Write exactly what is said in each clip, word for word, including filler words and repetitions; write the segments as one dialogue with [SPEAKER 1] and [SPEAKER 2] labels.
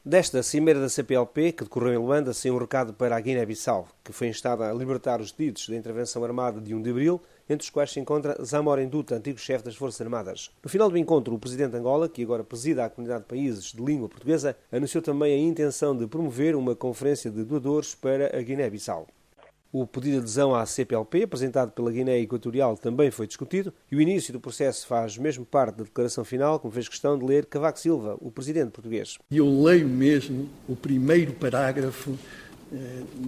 [SPEAKER 1] Desta cimeira da C P L P, que decorreu em Luanda, saiu um recado para a Guiné-Bissau, que foi instada a libertar os detidos da intervenção armada de um de abril, entre os quais se encontra Zamora Nduta, antigo chefe das Forças Armadas. No final do encontro, o presidente de Angola, que agora presida a comunidade de países de língua portuguesa, anunciou também a intenção de promover uma conferência de doadores para a Guiné-Bissau. O pedido de adesão à C P L P, apresentado pela Guiné Equatorial, também foi discutido e o início do processo faz mesmo parte da declaração final, como fez questão de ler Cavaco Silva, o presidente português.
[SPEAKER 2] Eu leio mesmo o primeiro parágrafo eh,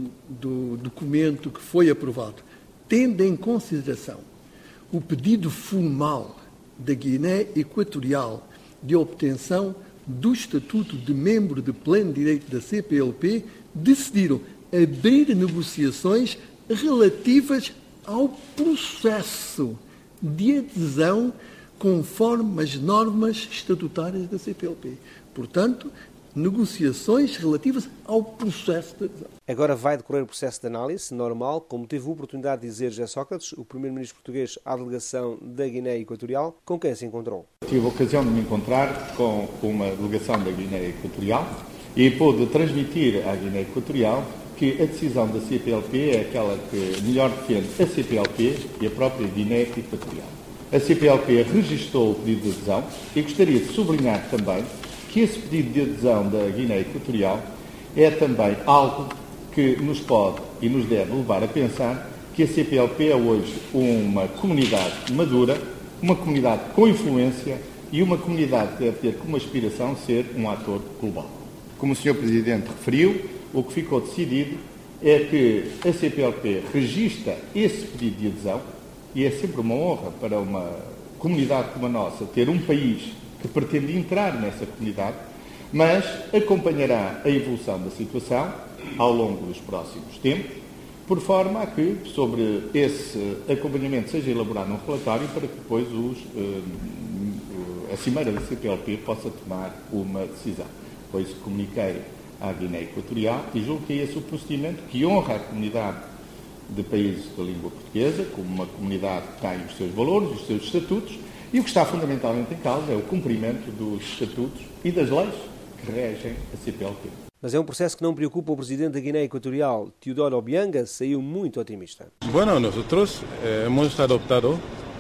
[SPEAKER 2] do documento que foi aprovado, tendo em consideração o pedido formal da Guiné Equatorial de obtenção do estatuto de membro de pleno direito da C P L P, decidiram abrir negociações relativas ao processo de adesão conforme as normas estatutárias da C P L P. Portanto, negociações relativas ao processo de adesão.
[SPEAKER 1] Agora vai decorrer o processo de análise normal, como teve a oportunidade de dizer José Sócrates, o primeiro-ministro português à delegação da Guiné Equatorial, com quem se encontrou.
[SPEAKER 3] Tive a ocasião de me encontrar com uma delegação da Guiné Equatorial e pude transmitir à Guiné Equatorial que a decisão da C P L P é aquela que melhor defende a C P L P e a própria Guiné Equatorial. A C P L P registou o pedido de adesão e gostaria de sublinhar também que esse pedido de adesão da Guiné Equatorial é também algo que nos pode e nos deve levar a pensar que a C P L P é hoje uma comunidade madura, uma comunidade com influência e uma comunidade que deve ter como aspiração ser um ator global. Como o senhor Presidente referiu, o que ficou decidido é que a C P L P registra esse pedido de adesão e é sempre uma honra para uma comunidade como a nossa ter um país que pretende entrar nessa comunidade, mas acompanhará a evolução da situação ao longo dos próximos tempos, por forma a que sobre esse acompanhamento seja elaborado um relatório para que depois os, a Cimeira da C P L P possa tomar uma decisão. Pois comuniquei à Guiné Equatorial e julgo que é esse o procedimento que honra a comunidade de países da língua portuguesa, como uma comunidade que tem os seus valores, os seus estatutos, e o que está fundamentalmente em causa é o cumprimento dos estatutos e das leis que regem a C P L P.
[SPEAKER 1] Mas é um processo que não preocupa o presidente da Guiné Equatorial, Teodoro Obianga, saiu muito otimista.
[SPEAKER 4] Bueno, nosotros eh, hemos adoptado.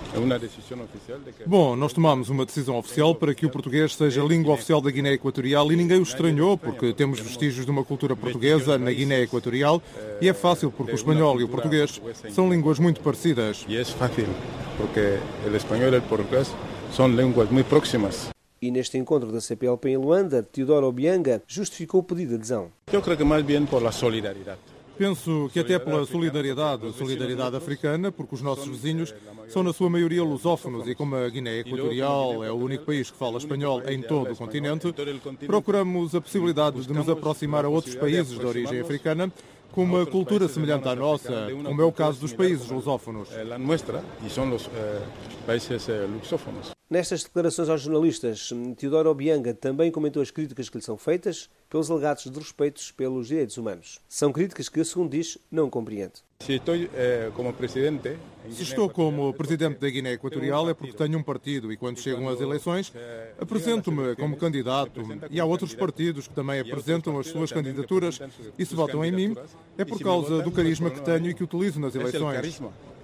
[SPEAKER 5] Bom, nós tomamos uma decisão oficial para que o português seja a língua oficial da Guiné Equatorial e ninguém o estranhou, porque temos vestígios de uma cultura portuguesa na Guiné Equatorial e é fácil porque o espanhol e o português são línguas muito parecidas.
[SPEAKER 4] E é fácil porque o espanhol e o português são línguas muito próximas.
[SPEAKER 1] E neste encontro da C P L P em Luanda, Teodoro Obianga justificou o pedido de adesão.
[SPEAKER 4] Eu creio que mais bem por a solidariedade.
[SPEAKER 5] Penso que até pela solidariedade, solidariedade africana, porque os nossos vizinhos são na sua maioria lusófonos e como a Guiné Equatorial é o único país que fala espanhol em todo o continente, procuramos a possibilidade de nos aproximar a outros países de origem africana com uma cultura semelhante à nossa, como é o caso dos países lusófonos.
[SPEAKER 1] Nestas declarações aos jornalistas, Teodoro Obianga também comentou as críticas que lhe são feitas pelos alegados desrespeitos pelos direitos humanos. São críticas que, segundo diz, não compreende.
[SPEAKER 4] Se estou eh, como presidente...
[SPEAKER 5] Se estou como presidente da Guiné Equatorial é porque tenho um partido e quando chegam as eleições apresento-me como candidato e há outros partidos que também apresentam as suas candidaturas e se votam em mim é por causa do carisma que tenho e que utilizo nas eleições.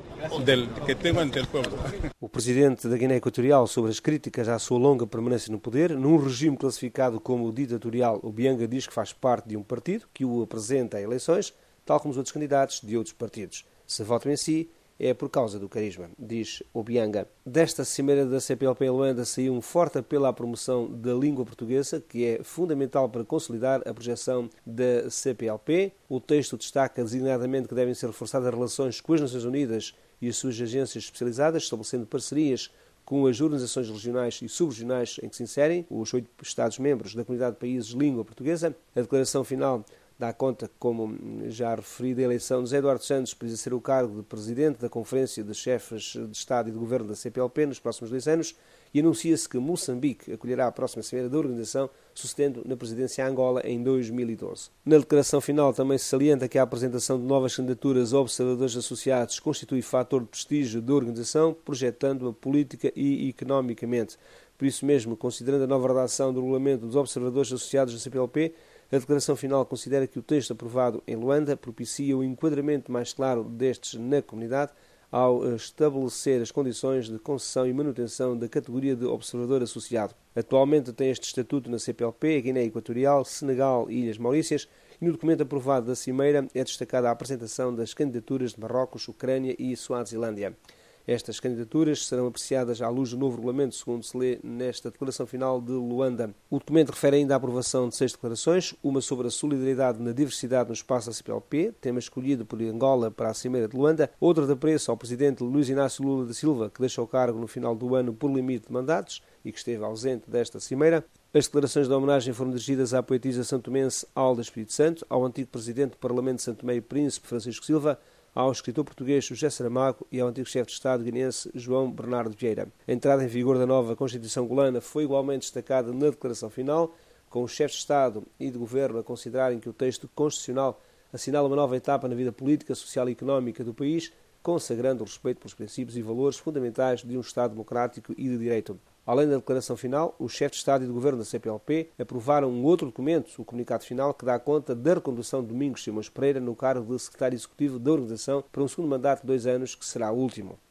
[SPEAKER 1] O presidente da Guiné Equatorial sobre as críticas à sua longa permanência no poder, num regime classificado como ditatorial, Obianga diz que faz parte de um partido que o apresenta a eleições, tal como os outros candidatos de outros partidos. Se votam em si, é por causa do carisma, diz Obianga. Desta cimeira da C P L P em Luanda saiu um forte apelo à promoção da língua portuguesa, que é fundamental para consolidar a projeção da C P L P. O texto destaca designadamente que devem ser reforçadas as relações com as Nações Unidas e as suas agências especializadas, estabelecendo parcerias com as organizações regionais e subregionais em que se inserem os oito Estados-membros da Comunidade de Países de Língua Portuguesa. A declaração final dá conta, como já referi, da eleição de José Eduardo Santos para exercer o cargo de Presidente da Conferência de Chefes de Estado e de Governo da C P L P nos próximos dois anos e anuncia-se que Moçambique acolherá a próxima cimeira da organização, sucedendo na presidência a Angola em dois mil e doze. Na declaração final também se salienta que a apresentação de novas candidaturas a observadores associados constitui fator de prestígio da organização, projetando-a política e economicamente. Por isso mesmo, considerando a nova redação do regulamento dos observadores associados à C P L P, a declaração final considera que o texto aprovado em Luanda propicia o enquadramento mais claro destes na comunidade ao estabelecer as condições de concessão e manutenção da categoria de observador associado. Atualmente tem este estatuto na C P L P, a Guiné Equatorial, Senegal e Ilhas Maurícias, e no documento aprovado da Cimeira é destacada a apresentação das candidaturas de Marrocos, Ucrânia e Suazilândia. Estas candidaturas serão apreciadas à luz do novo regulamento, segundo se lê nesta declaração final de Luanda. O documento refere ainda à aprovação de seis declarações, uma sobre a solidariedade na diversidade no espaço da C P L P, tema escolhido por Angola para a Cimeira de Luanda, outra de apreço ao presidente Luís Inácio Lula da Silva, que deixa o cargo no final do ano por limite de mandatos e que esteve ausente desta Cimeira. As declarações de homenagem foram dirigidas à poetisa santomense Alda Espírito Santo, ao antigo presidente do Parlamento de Santo Tomé e Príncipe Francisco Silva, ao escritor português José Saramago e ao antigo chefe de Estado guineense João Bernardo Vieira. A entrada em vigor da nova Constituição angolana foi igualmente destacada na declaração final, com os chefes de Estado e de Governo a considerarem que o texto constitucional assinala uma nova etapa na vida política, social e económica do país, consagrando o respeito pelos princípios e valores fundamentais de um Estado democrático e de direito. Além da declaração final, os chefes de Estado e de Governo da C P L P aprovaram um outro documento, o comunicado final, que dá conta da recondução de Domingos Simões Pereira no cargo de secretário executivo da organização para um segundo mandato de dois anos, que será o último.